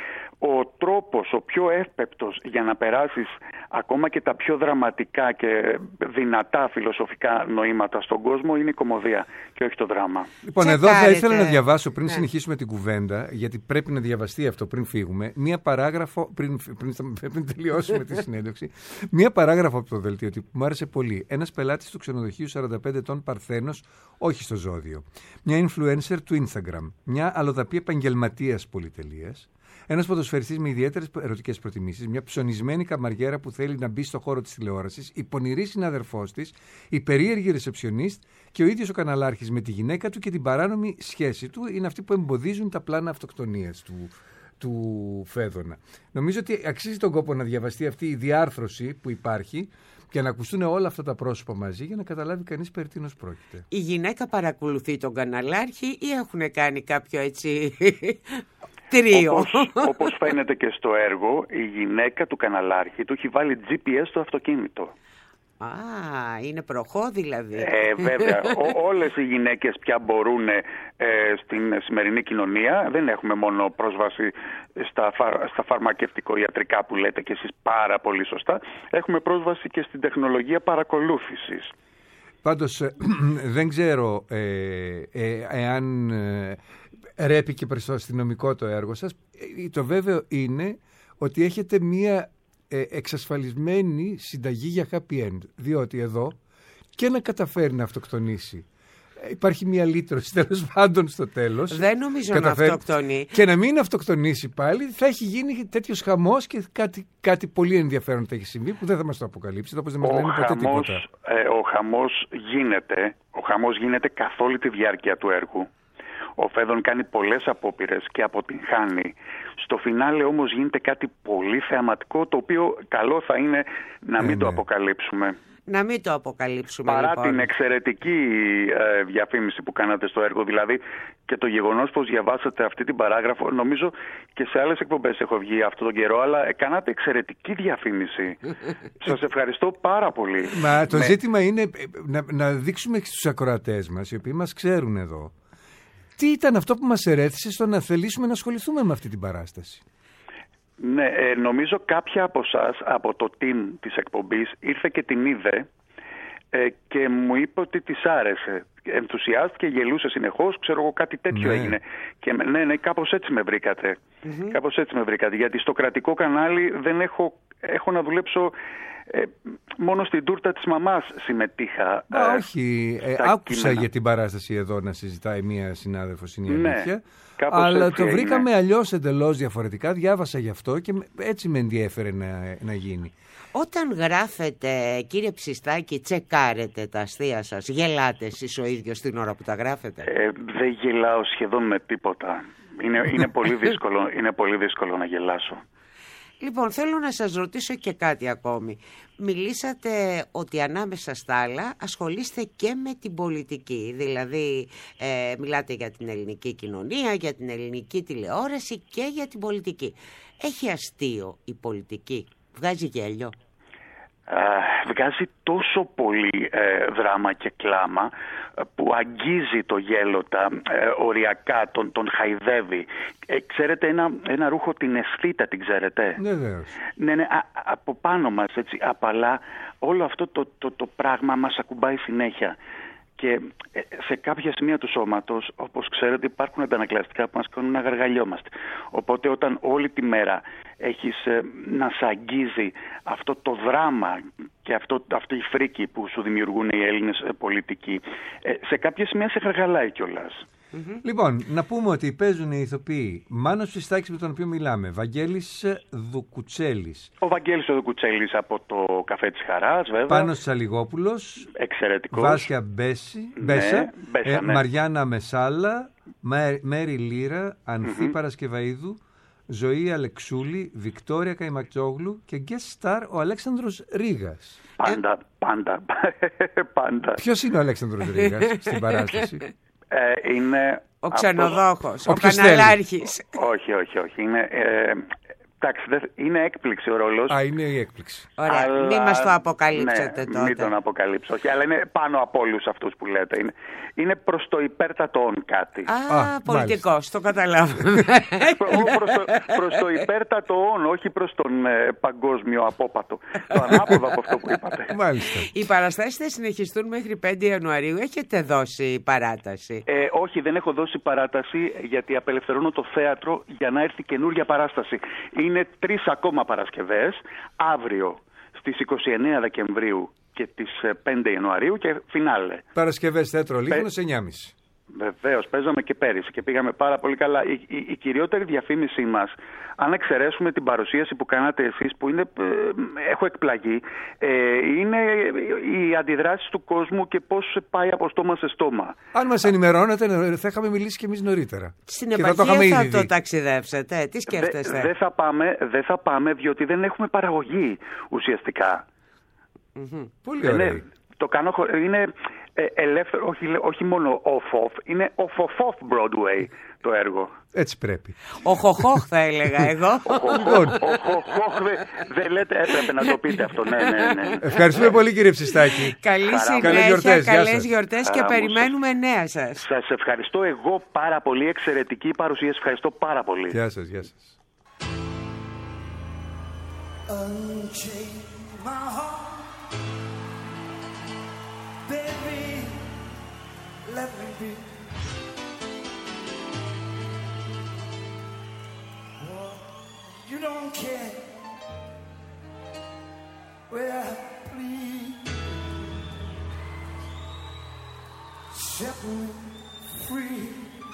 ο τρόπος, ο πιο εύπεπτος για να περάσεις ακόμα και τα πιο δραματικά και δυνατά φιλοσοφικά νοήματα στον κόσμο είναι η κωμωδία και όχι το δράμα. Λοιπόν, εδώ θα ήθελα να διαβάσω πριν συνεχίσουμε την κουβέντα, γιατί πρέπει να διαβαστεί αυτό πριν φύγουμε, μία παράγραφο, πριν τελειώσουμε τη συνέντευξη, μία παράγραφο από το δελτίο τύπου που μου άρεσε πολύ. Ένας πελάτης του ξενοδοχείου 45 ετών Παρθένος, όχι στο ζώδιο. Μια influencer του Instagram. Μια αλλοδαπή επαγγελματίας πολυτελείας. Ένας ποδοσφαιριστής με ιδιαίτερες ερωτικές προτιμήσεις, μια ψωνισμένη καμαριέρα που θέλει να μπει στο χώρο της τηλεόρασης, η πονηρή συναδερφός της, η περίεργη ρεσεψιονίστ και ο ίδιος ο καναλάρχης με τη γυναίκα του και την παράνομη σχέση του είναι αυτοί που εμποδίζουν τα πλάνα αυτοκτονίας του Φέδωνα. Νομίζω ότι αξίζει τον κόπο να διαβαστεί αυτή η διάρθρωση που υπάρχει και να ακουστούν όλα αυτά τα πρόσωπα μαζί για να καταλάβει κανείς περί τίνος πρόκειται. Η γυναίκα παρακολουθεί τον καναλάρχη ή έχουν κάνει κάποιο έτσι τρίο? Όπως φαίνεται και στο έργο, η γυναίκα του καναλάρχη του έχει βάλει GPS στο αυτοκίνητο. Είναι προχώ δηλαδή. Βέβαια. Όλες οι γυναίκες πια μπορούν στην σημερινή κοινωνία. Δεν έχουμε μόνο πρόσβαση στα φαρμακευτικο-ιατρικά που λέτε και εσείς πάρα πολύ σωστά. Έχουμε πρόσβαση και στην τεχνολογία παρακολούθησης. Πάντως δεν ξέρω εάν ρέπει και προς το αστυνομικό το έργο σας. Το βέβαιο είναι ότι έχετε μία εξασφαλισμένη συνταγή για happy end, διότι εδώ και να καταφέρει να αυτοκτονήσει, υπάρχει μια λύτρωση τέλος πάντων στο τέλος. Δεν νομίζω να αυτοκτονεί. Και να μην αυτοκτονήσει πάλι, θα έχει γίνει τέτοιος χαμός και κάτι πολύ ενδιαφέρον θα έχει συμβεί που δεν θα μας το αποκαλύψει, όπως δεν μας λένε ποτέ τίποτα. Ο χαμός γίνεται καθ' όλη τη διάρκεια του έργου. Ο Φέδων κάνει πολλές απόπειρες και αποτυγχάνει. Στο φινάλε όμως γίνεται κάτι πολύ θεαματικό, το οποίο καλό θα είναι να μην το αποκαλύψουμε. Να μην το αποκαλύψουμε. Παρά λοιπόν την εξαιρετική διαφήμιση που κάνατε στο έργο, δηλαδή και το γεγονός πως διαβάσατε αυτή την παράγραφο, νομίζω και σε άλλες εκπομπές έχω βγει αυτόν τον καιρό, αλλά κάνατε εξαιρετική διαφήμιση. Σας ευχαριστώ πάρα πολύ. Μα το ζήτημα είναι να δείξουμε στους ακροατές μας, οι οποίοι μας ξέρουν εδώ, τι ήταν αυτό που μας ερέθησε στο να θελήσουμε να ασχοληθούμε με αυτή την παράσταση. Ναι, νομίζω κάποια από εσάς, από το team της εκπομπής, ήρθε και την είδε και μου είπε ότι της άρεσε. Ενθουσιάστηκε, γελούσε συνεχώς, ξέρω εγώ κάτι τέτοιο έγινε. Και ναι, κάπως έτσι με βρήκατε. Κάπως έτσι με βρήκατε, γιατί στο κρατικό κανάλι δεν έχω να δουλέψω. Μόνο στην τούρτα της μαμάς συμμετείχα. Όχι, άκουσα για την παράσταση εδώ να συζητάει μία συνάδελφος, είναι η αλήθεια. Αλλά το βρήκαμε αλλιώς εντελώς διαφορετικά. Διάβασα γι' αυτό και έτσι με ενδιέφερε να γίνει. Όταν γράφετε, κύριε Ψιστάκη, τσεκάρετε τα αστεία σας? Γελάτε εσείς ο ίδιος την ώρα που τα γράφετε? Δεν γελάω σχεδόν με τίποτα. Είναι πολύ δύσκολο να γελάσω. Λοιπόν, θέλω να σας ρωτήσω και κάτι ακόμη. Μιλήσατε ότι ανάμεσα στα άλλα ασχολείστε και με την πολιτική. Δηλαδή, μιλάτε για την ελληνική κοινωνία, για την ελληνική τηλεόραση και για την πολιτική. Έχει αστείο η πολιτική? Βγάζει γέλιο? Βγάζει τόσο πολύ δράμα και κλάμα που αγγίζει το γέλο, οριακά, τον χαϊδεύει. Ξέρετε ένα ρούχο, την αισθήτα, την ξέρετε? Ναι, από πάνω μας έτσι απαλά όλο αυτό το πράγμα μας ακουμπάει συνέχεια. Και σε κάποια σημεία του σώματος, όπως ξέρετε, υπάρχουν αντανακλαστικά που μας κάνουν να γαργαλιόμαστε. Οπότε όταν όλη τη μέρα έχεις να σ' αγγίζει αυτό το δράμα και αυτή η φρίκη που σου δημιουργούν οι Έλληνες πολιτικοί, σε κάποια σημεία σε γαργαλάει κιόλας. Λοιπόν, να πούμε ότι παίζουν οι ηθοποιοί Μάνος Ψιστάκης, με τον οποίο μιλάμε, Βαγγέλης Δουκουτσέλης. Ο Βαγγέλης ο Δουκουτσέλης από το Καφέ της Χαράς, βέβαια. Πάνος Τσαλιγόπουλος. Εξαιρετικός. Βάσια Μπέσα. Μαριάννα Μεσάλα. Μέρη Λύρα. Ανθή Παρασκευαΐδου. Ζωή Αλεξούλη. Βικτόρια Καϊματζόγλου. Και guest star ο Αλέξανδρος Ρήγας. Πάντα. Ποιος είναι ο Αλέξανδρος Ρήγας στην παράσταση? Είναι ο ξενοδόχος, ο καναλάρχης. Όχι. Είναι Εντάξει, είναι έκπληξη ο ρόλος. Είναι η έκπληξη. Ωραία, Αλλά... μην μας το αποκαλύψετε τότε. Μην τον αποκαλύψω. Όχι, αλλά είναι πάνω από όλους αυτούς που λέτε. Είναι προς το υπέρτατον κάτι. Πολιτικός, το καταλάβαμε. Προς το υπέρτατον, όχι προς τον παγκόσμιο απόπατο. Το ανάποδο από αυτό που είπατε. Μάλιστα. Οι παραστάσεις θα συνεχιστούν μέχρι 5 Ιανουαρίου. Έχετε δώσει παράταση? Όχι, δεν έχω δώσει παράταση, γιατί απελευθερώνω το θέατρο για να έρθει καινούργια παράσταση. Είναι 3 ακόμα Παρασκευές, αύριο στις 29 Δεκεμβρίου και τις 5 Ιανουαρίου και φινάλε. Παρασκευές θέατρο Λίχνος 9.30. Βεβαίως, παίζαμε και πέρυσι και πήγαμε πάρα πολύ καλά. Η κυριότερη διαφήμιση μας, αν εξαιρέσουμε την παρουσίαση που κάνατε εσείς, που είναι, έχω εκπλαγεί, είναι οι αντιδράσεις του κόσμου και πώς πάει από στόμα σε στόμα. Αν μας ενημερώνετε, θα είχαμε μιλήσει και εμείς νωρίτερα. Στην επαρχία θα το ταξιδεύσετε, τι σκέφτεστε? Δεν θα πάμε, διότι δεν έχουμε παραγωγή ουσιαστικά. Πολύ ωραία. Το κάνω, είναι ελεύθερο, όχι μόνο off-off, είναι off-off Broadway το έργο. Έτσι πρέπει. Οχοχοχ θα έλεγα εγώ. Οχοχοχ, δεν λέτε, έπρεπε να το πείτε αυτό. Ναι. Ευχαριστούμε πολύ, κύριε Ψιστάκη. Καλή συνέχεια, καλές γιορτές και περιμένουμε νέα σας. Σας ευχαριστώ εγώ πάρα πολύ, εξαιρετική παρουσίαση, ευχαριστώ πάρα πολύ. Γεια σας, γεια σας. Baby, let me be. Oh, you don't care. Well, please set me free.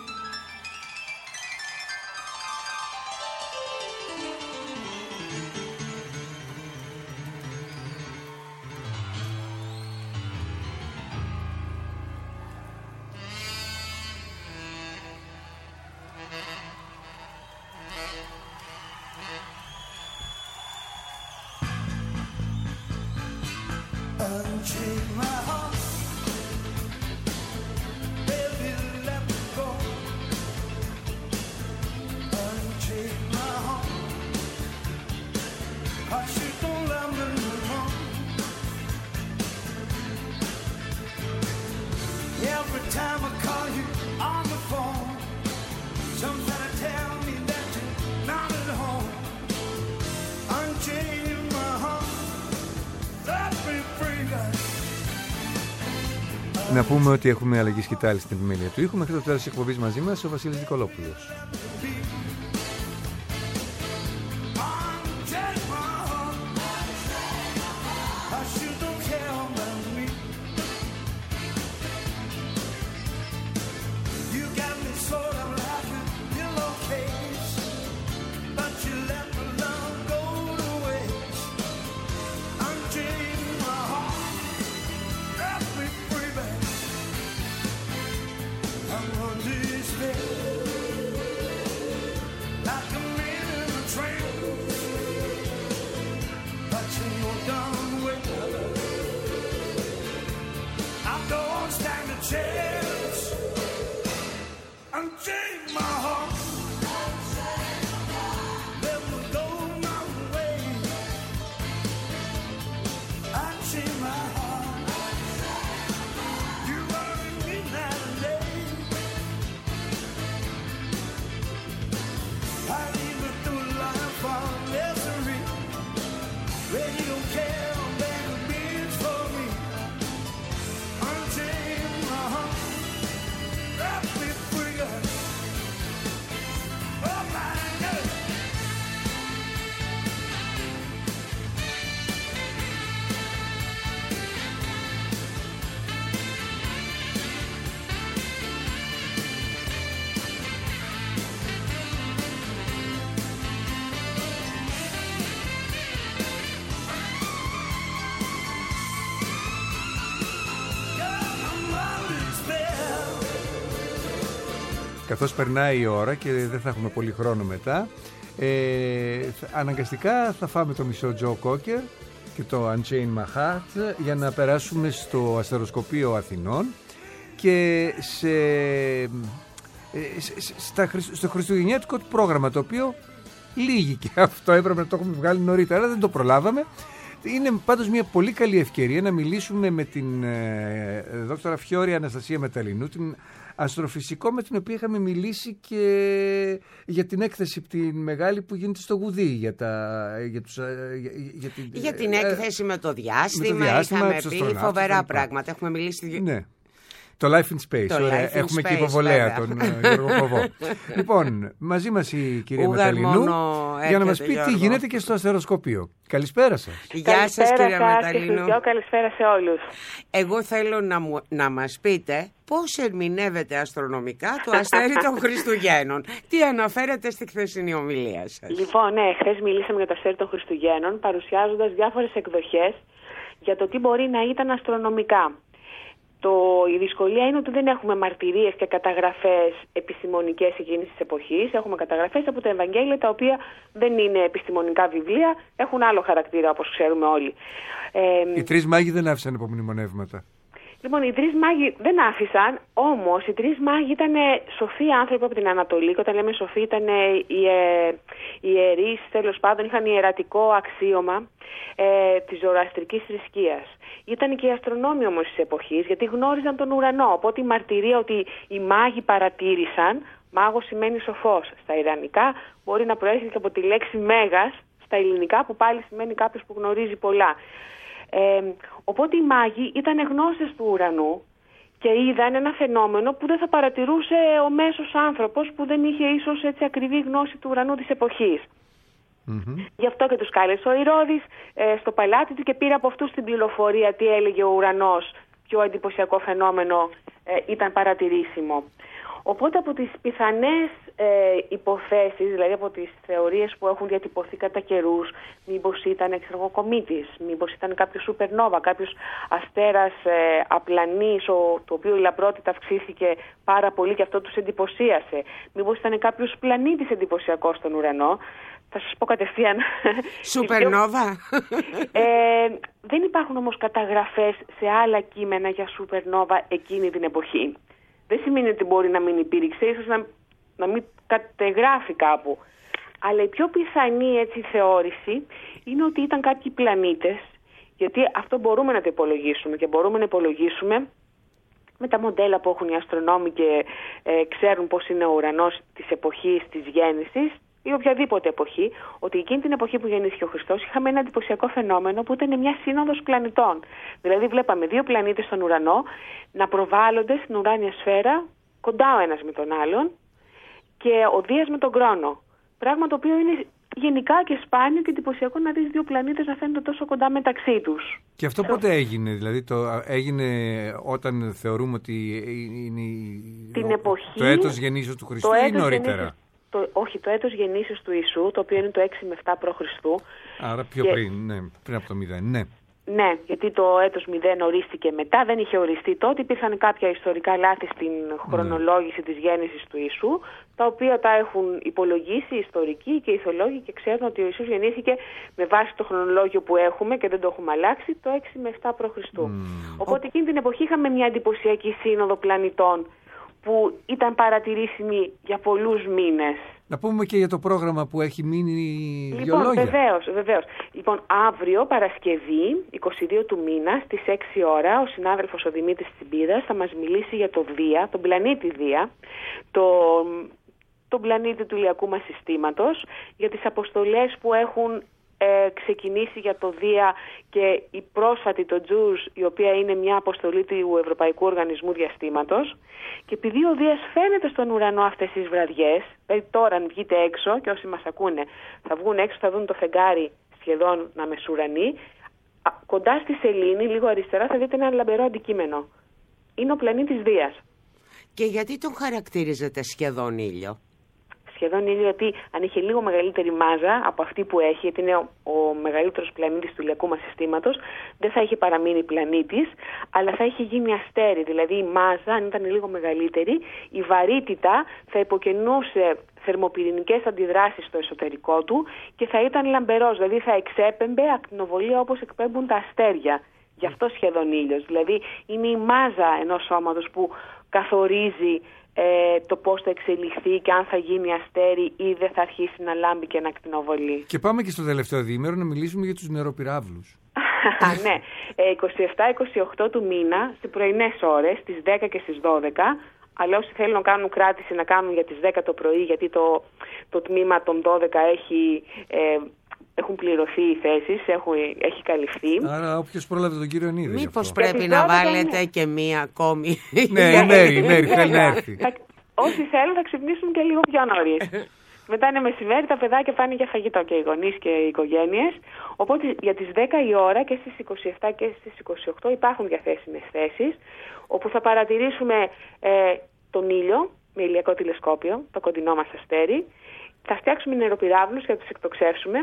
Unchain my heart, baby, let me go. Unchain my heart, 'cause you don't love me no more. Every time I call you on the phone, somebody tell me that you're not at home. Unchain my heart, let me free. Να πούμε ότι έχουμε αλλαγή σκητάλη στην επιμέλεια του ήχου. Μέχρι το τέλος της εκπομπής μαζί μας ο Βασίλης Νικολόπουλος. Καθώς περνάει η ώρα και δεν θα έχουμε πολύ χρόνο μετά, αναγκαστικά θα φάμε το μισό Τζο Κόκερ και το Unchain My Heart για να περάσουμε στο αστεροσκοπείο Αθηνών και στο χριστουγεννιάτικο πρόγραμμα, το οποίο λίγοι και αυτό έπρεπε να το έχουμε βγάλει νωρίτερα, αλλά δεν το προλάβαμε. Είναι πάντως μια πολύ καλή ευκαιρία να μιλήσουμε με την δόκτωρα Φιώρη Αναστασία Μεταλλινού, την αστροφυσικό με την οποία είχαμε μιλήσει και για την έκθεση την μεγάλη που γίνεται στο Γουδί για την έκθεση με το διάστημα είχαμε πει φοβερά πράγματα, έχουμε μιλήσει. Ναι. Το Life in Space. Έχουμε και υποβολέα τον Γιώργο Κοβό. Λοιπόν, μαζί μας η κυρία Μεταλλινού για να μας πει τι γίνεται και στο αστεροσκοπείο. Καλησπέρα σας. Γεια σας κυρία Μεταλλινού. Καλησπέρα σε όλους. Εγώ θέλω να μας πείτε πώς ερμηνεύεται αστρονομικά το αστέρι των Χριστουγέννων. Τι αναφέρετε στη χθεσινή ομιλία σας? Λοιπόν, ναι, χθες μιλήσαμε για το αστέρι των Χριστουγέννων, παρουσιάζοντας διάφορες εκδοχές για το τι μπορεί να ήταν αστρονομικά. Η δυσκολία είναι ότι δεν έχουμε μαρτυρίες και καταγραφές επιστημονικές εκείνης της εποχής. Έχουμε καταγραφές από τα Ευαγγέλια, τα οποία δεν είναι επιστημονικά βιβλία, έχουν άλλο χαρακτήρα, όπως ξέρουμε όλοι. Οι τρεις μάγοι δεν άφησαν υπομνημονεύματα. Λοιπόν, οι τρεις μάγοι δεν άφησαν, όμως οι τρεις μάγοι ήταν σοφοί άνθρωποι από την Ανατολή. Και όταν λέμε σοφοί, ήταν ιερείς, τέλος πάντων, είχαν ιερατικό αξίωμα της ζωροαστρικής θρησκείας. Ήταν και οι αστρονόμοι όμως της εποχής, γιατί γνώριζαν τον ουρανό. Οπότε η μαρτυρία ότι οι μάγοι παρατήρησαν, μάγος σημαίνει σοφός. Στα ιρανικά μπορεί να προέρχεται και από τη λέξη μέγας, στα ελληνικά που πάλι σημαίνει κάποιος που γνωρίζει πολλά. Οπότε οι μάγοι ήταν γνώστες του ουρανού και είδαν ένα φαινόμενο που δεν θα παρατηρούσε ο μέσος άνθρωπος που δεν είχε ίσως έτσι ακριβή γνώση του ουρανού της εποχής. Γι' αυτό και τους κάλεσε ο Ηρώδης στο παλάτι του και πήρε από αυτούς την πληροφορία τι έλεγε ο ουρανός, ποιο εντυπωσιακό φαινόμενο ήταν παρατηρήσιμο. Οπότε από τις πιθανές υποθέσεις, δηλαδή από τις θεωρίες που έχουν διατυπωθεί κατά καιρούς, μήπως ήταν κομήτης, μήπως ήταν κάποιο σούπερνόβα, κάποιος αστέρας απλανής, το οποίο η λαμπρότητα αυξήθηκε πάρα πολύ και αυτό τους εντυπωσίασε, μήπως ήταν κάποιος πλανήτης εντυπωσιακός στον ουρανό. Θα σας πω κατευθείαν. Σούπερνόβα. Δεν υπάρχουν όμως καταγραφές σε άλλα κείμενα για σούπερνόβα εκείνη την εποχή. Δεν σημαίνει ότι μπορεί να μην υπήρξε, ίσως να μην κατεγράφει κάπου. Αλλά η πιο πιθανή έτσι θεώρηση είναι ότι ήταν κάποιοι πλανήτες, γιατί αυτό μπορούμε να το υπολογίσουμε και μπορούμε να υπολογίσουμε με τα μοντέλα που έχουν οι αστρονόμοι και ξέρουν πώς είναι ο ουρανός της εποχής της γέννησης ή οποιαδήποτε εποχή, ότι εκείνη την εποχή που γεννήθηκε ο Χριστός είχαμε ένα εντυπωσιακό φαινόμενο που ήταν μια σύνοδος πλανητών. Δηλαδή βλέπαμε δύο πλανήτες στον ουρανό να προβάλλονται στην ουράνια σφαίρα κοντά ο ένας με τον άλλον και ο Δίας με τον Κρόνο. Πράγμα το οποίο είναι γενικά και σπάνιο και εντυπωσιακό να δεις δύο πλανήτες να φαίνονται τόσο κοντά μεταξύ τους. Και αυτό πότε έγινε, δηλαδή έγινε όταν θεωρούμε ότι είναι την εποχή, το έτος γεννήσεως του Χριστού ή νωρίτερα? Όχι, το έτος γεννήσεως του Ιησού, το οποίο είναι το 6 με 7 π.Χ. Άρα πιο πριν από το 0, ναι. Ναι, γιατί το έτος 0 ορίστηκε μετά, δεν είχε οριστεί τότε. Υπήρχαν κάποια ιστορικά λάθη στην χρονολόγηση της γέννησης του Ιησού, τα οποία τα έχουν υπολογίσει οι ιστορικοί και οι ηθολόγοι και ξέρουν ότι ο Ιησούς γεννήθηκε με βάση το χρονολόγιο που έχουμε και δεν το έχουμε αλλάξει το 6 με 7 π.Χ. Οπότε εκείνη την εποχή είχαμε μια εντυπωσιακή σύνοδο πλανητών που ήταν παρατηρήσιμη για πολλούς μήνες. Να πούμε και για το πρόγραμμα που έχει μείνει δύο λόγια. Βεβαίως. Λοιπόν, αύριο Παρασκευή, 22 του μήνα, στις 6 ώρα, ο συνάδελφος ο Δημήτρης Τσιμπίδας θα μας μιλήσει για το Δία, τον πλανήτη Δία, τον πλανήτη του ηλιακού μας συστήματος, για τις αποστολές που έχουν ξεκινήσει για το Δία και η πρόσφατη το JUICE, η οποία είναι μια αποστολή του Ευρωπαϊκού Οργανισμού Διαστήματος. Και επειδή ο Δίας φαίνεται στον ουρανό αυτές τις βραδιές, δηλαδή τώρα αν βγείτε έξω και όσοι μας ακούνε θα βγουν έξω, θα δουν το φεγγάρι σχεδόν να μεσουρανεί, κοντά στη σελήνη, λίγο αριστερά, θα δείτε ένα λαμπερό αντικείμενο. Είναι ο πλανήτης Δίας. Και γιατί τον χαρακτηρίζεται σχεδόν ήλιο? Σχεδόν ήλιο, γιατί αν είχε λίγο μεγαλύτερη μάζα από αυτή που έχει, γιατί είναι ο μεγαλύτερος πλανήτης του ηλιακού μας συστήματος, δεν θα είχε παραμείνει πλανήτης, αλλά θα είχε γίνει αστέρι. Δηλαδή η μάζα, αν ήταν λίγο μεγαλύτερη, η βαρύτητα θα υποκαινούσε θερμοπυρηνικές αντιδράσεις στο εσωτερικό του και θα ήταν λαμπερός, δηλαδή θα εξέπεμπε ακτινοβολία όπως εκπέμπουν τα αστέρια. Γι' αυτό σχεδόν ήλιος. Δηλαδή είναι η μάζα ενός σώματος που καθορίζει το πώς θα εξελιχθεί και αν θα γίνει αστέρι ή δεν θα αρχίσει να λάμπει και να ακτινοβολεί. Και πάμε και στο τελευταίο διήμερο να μιλήσουμε για τους νεροπυράβλους. Ναι, 27-28 του μήνα, στις πρωινές ώρες, στις 10 και στις 12, αλλά όσοι θέλουν να κάνουν κράτηση να κάνουν για τις 10 το πρωί, γιατί το τμήμα των 12 έχουν πληρωθεί οι θέσεις, έχει καλυφθεί. Άρα όποιος πρόλαβε τον κύριο Νίδη. Μήπως πρέπει να βάλετε και μία ακόμη? Ναι, η Μέρη θέλει να έρθει. Όσοι θέλουν θα ξυπνήσουν και λίγο πιο νωρίς. Μετά είναι μεσημέρι, τα παιδάκια πάνε για φαγητό και οι γονείς και οι οικογένειες. Οπότε για τις 10 η ώρα και στις 27 και στις 28 υπάρχουν διαθέσιμες θέσεις, όπου θα παρατηρήσουμε τον ήλιο με ηλιακό τηλεσκόπιο, το κοντινό μας αστέρι. Θα φτιάξουμε νεροπυράβλους και θα τους εκτοξεύσουμε.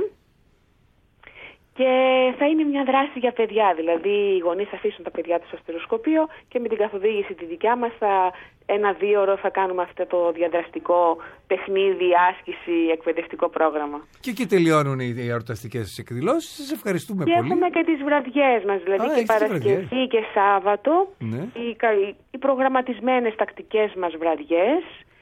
Και θα είναι μια δράση για παιδιά, δηλαδή οι γονείς θα αφήσουν τα παιδιά τους στο αστεροσκοπείο και με την καθοδήγηση τη δικιά μας 1-2 ώρο θα κάνουμε αυτό το διαδραστικό παιχνίδι, άσκηση, εκπαιδευτικό πρόγραμμα. Και εκεί τελειώνουν οι εορταστικές εκδηλώσεις. Σας ευχαριστούμε και πολύ. Και έχουμε και τις βραδιές μας, δηλαδή και Παρασκευή και Σάββατο, ναι. οι προγραμματισμένες τακτικές μας βραδιές,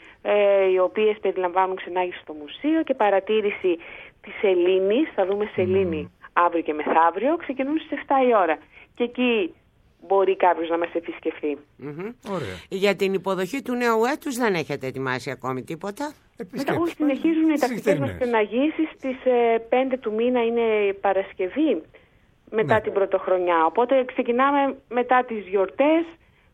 οι οποίες περιλαμβάνουν ξενάγηση στο μουσείο και παρατήρηση της σελήνης, θα δούμε σελήνη αύριο και μεθαύριο, ξεκινούν στις 7 η ώρα. Και εκεί μπορεί κάποιος να μας επισκεφθεί. Ωραία. Για την υποδοχή του νέου έτους δεν έχετε ετοιμάσει ακόμη τίποτα? Όχι, συνεχίζουν οι τακτικές μας ξεναγήσεις. Στις 5 του μήνα είναι η Παρασκευή, μετά την Πρωτοχρονιά. Οπότε ξεκινάμε μετά τις γιορτές,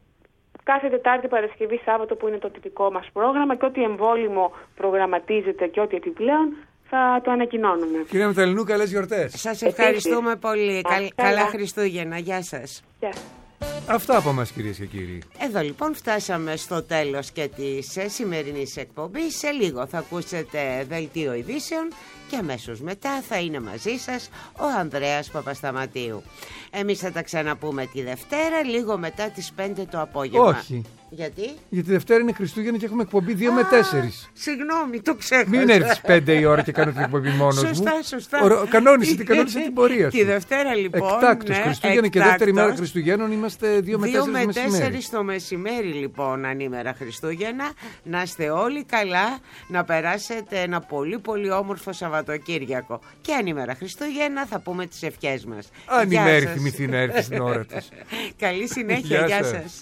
κάθε Τετάρτη, Παρασκευή, Σάββατο που είναι το τυπικό μας πρόγραμμα, και ό,τι εμβόλυμο προγραμματίζεται και ό,τι επιπλέον θα το ανακοινώνουμε. Κυρία Μηταληνού, καλές γιορτές. Σας ευχαριστούμε πολύ. Καλά Χριστούγεννα. Γεια σας. Γεια. Αυτά από μας, κυρίες και κύριοι. Εδώ λοιπόν φτάσαμε στο τέλος και της σημερινής εκπομπής. Σε λίγο θα ακούσετε δελτίο ειδήσεων και αμέσως μετά θα είναι μαζί σας ο Ανδρέας Παπασταματίου. Εμείς θα τα ξαναπούμε τη Δευτέρα λίγο μετά τις 5 το απόγευμα. Όχι. Γιατί? Γιατί Δευτέρα είναι Χριστούγεννα και έχουμε εκπομπή 2 με 4. Συγγνώμη, το ξέχασα. Μην έρθεις 5 η ώρα και κάνω την εκπομπή μόνος μου. Σωστά. Κανόνισε την πορεία σου. Τη Δευτέρα λοιπόν. Εκτάκτος, Χριστούγεννα και δεύτερη μέρα Χριστουγέννων είμαστε 2 με 4 το μεσημέρι λοιπόν, ανήμερα Χριστούγεννα. Να είστε όλοι καλά, να περάσετε ένα πολύ πολύ όμορφο Σαββατοκύριακο. Και ανήμερα Χριστούγεννα θα πούμε τις ευχές μας. Αν η Μέρη θυμηθεί να έρθει στην ώρα της. Καλή συνέχεια, γεια σας.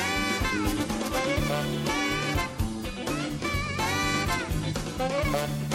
Bye.